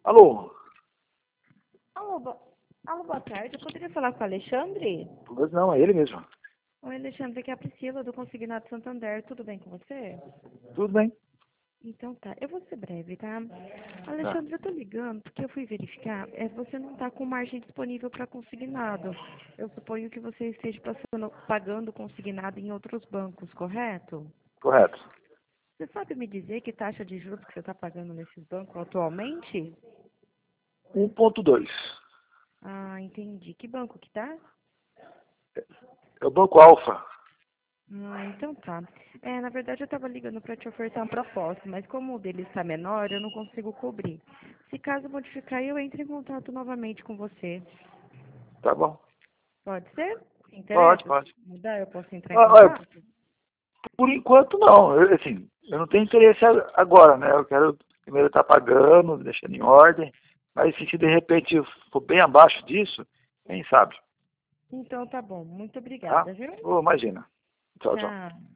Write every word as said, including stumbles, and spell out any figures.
Alô? Alô, bo... Alô, boa tarde. Eu poderia falar com o Alexandre? Pois não, é ele mesmo. Oi, Alexandre, aqui é a Priscila, do Consignado Santander. Tudo bem com você? Tudo bem? Então tá, eu vou ser breve, tá? Tá. Alexandre, eu tô ligando porque eu fui verificar, é, você não tá com margem disponível para consignado. Eu suponho que você esteja passando, pagando consignado em outros bancos, correto? Correto. Você sabe me dizer que taxa de juros que você está pagando nesses bancos atualmente? um ponto dois. Ah, entendi. Que banco que tá? É o Banco Alfa. Ah, então tá. É, na verdade eu estava ligando para te ofertar uma proposta, mas como o dele está menor, eu não consigo cobrir. Se caso modificar, eu entro em contato novamente com você. Tá bom. Pode ser? Se Pode, interessa? pode. Se mudar, eu posso entrar em Ah, olha, contato? por enquanto não. Eu, assim, eu não tenho interesse a- agora, né? Eu quero primeiro estar pagando, deixando em ordem. Mas se de repente for bem abaixo disso, quem sabe, Então tá bom. Muito tá? obrigada, viu? Ô, imagina. Tchau, tchau. Tchau.